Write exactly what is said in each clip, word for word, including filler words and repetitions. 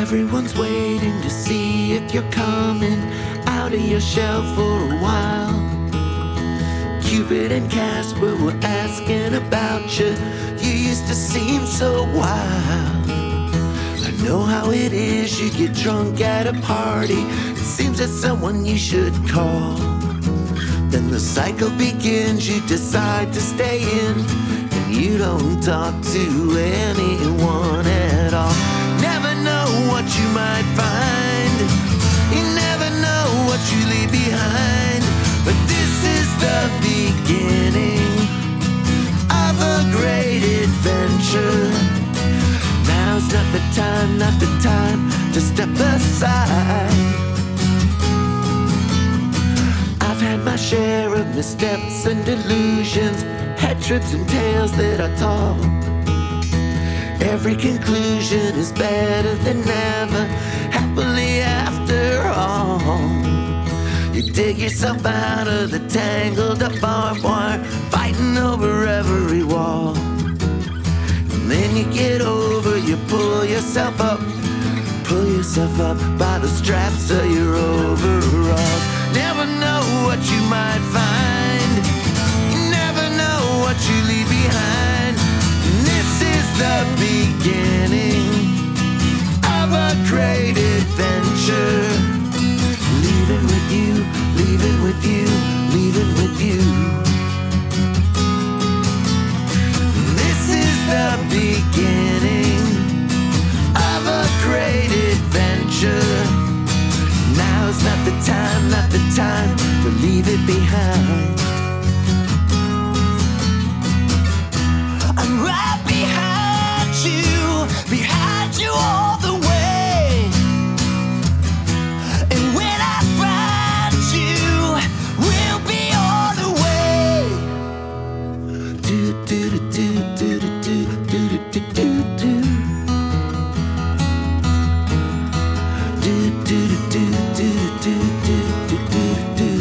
Everyone's waiting to see if you're coming out of your shell for a while. Cupid and Casper were asking about you. You used to seem so wild. I know how it is, you get drunk at a party. It seems there's someone you should call. Then the cycle begins, you decide to stay in, and you don't talk to anyone at all. Never know what you might find, you never know what you leave behind. But this is the beginning of a great adventure. Now's not the time, not the time to step aside. I've had my share of missteps and delusions, had trips and tales that I told. Every conclusion is better than never, happily after all. You dig yourself out of the tangled up barbed wire, fighting over every wall. And then you get over, you pull yourself up, pull yourself up by the straps of your overalls. Never know what you might find, you never know what you leave behind. And this is the beginning of a great adventure. Leaving with you, leaving with you, leaving with you. This is the beginning of a great adventure. Now's not the time, not the time to leave it behind. I'm right behind you, behind you all the way. And when I find you, we'll be all the way. Do do do do do do do do do do. Do do do do do do do do.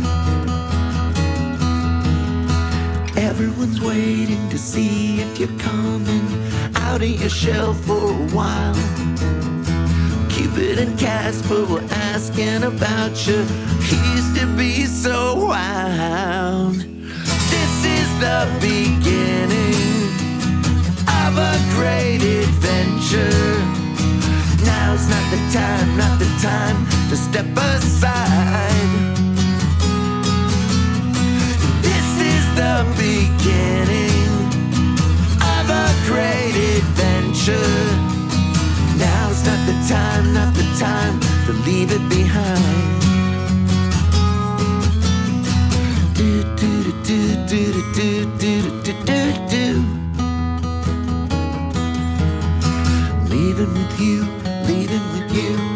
Everyone's waiting to see if you're coming out of your shell for a while. Cupid and Casper were asking about you. You used to be so wild. This is the beginning of a great adventure. Now's not the time, not the time to step aside. This is the beginning of a great adventure. Now's not the time, not the time to leave it behind. Do do do do do do do do do. Leaving with you, leaving with you.